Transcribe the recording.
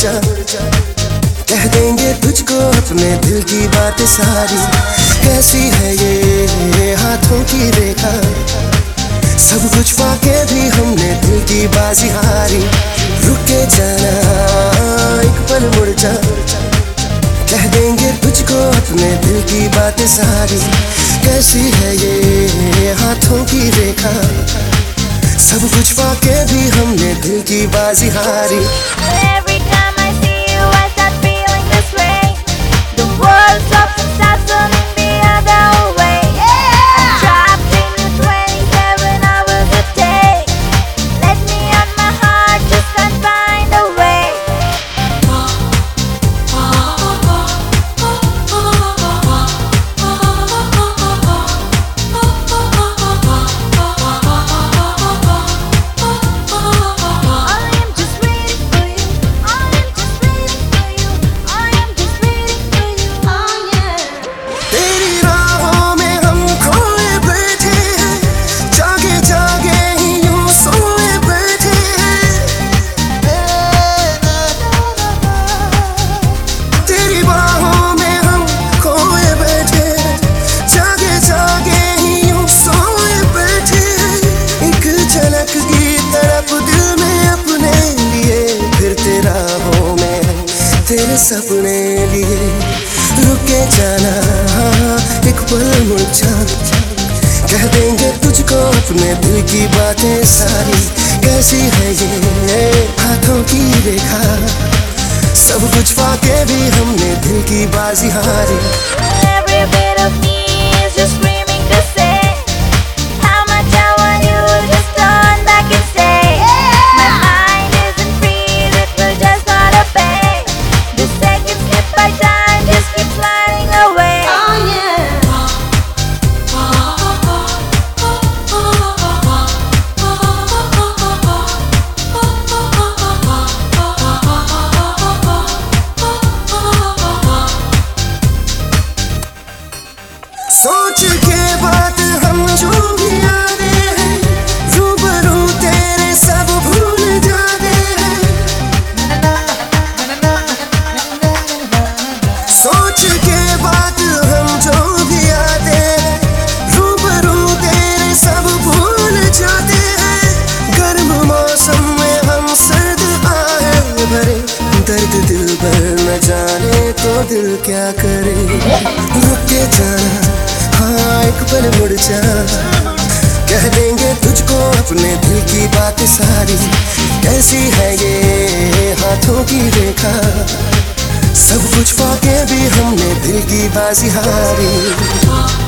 जा, कह देंगे तुझको अपने दिल की बातें सारी। कैसी है ये हाथों की रेखा, सब कुछ पाके भी हमने दिल की बाजी हारी। रुके जाना एक पल मुड़ जा, कह देंगे तुझको अपने दिल की बातें सारी। कैसी है ये हाथों की रेखा, सब कुछ पाके भी हमने दिल की बाजी हारी। तेरे सपने लिए रुके जाना एक पल मुड़ जा, कह देंगे तुझको अपने दिल की बातें सारी। कैसी है ये हाथों की रेखा, सब कुछ पाके भी हमने दिल की बाजी हारी। सोच के बात हम जो भी आते हैं, रूबरू तेरे सब भूल जाते हैं। सोच के बात हम जो भी आते हैं, रूबरू तेरे सब भूल जाते हैं। गर्म मौसम में हम सर्द आए भरे, दर्द दिल भर न जाने तो दिल क्या करे। रुके जाना एक पल मुड़ जा, कह देंगे तुझको अपने दिल की बातें सारी। कैसी है ये हाथों की रेखा, सब कुछ पाके भी हमने दिल की बाजी हारी।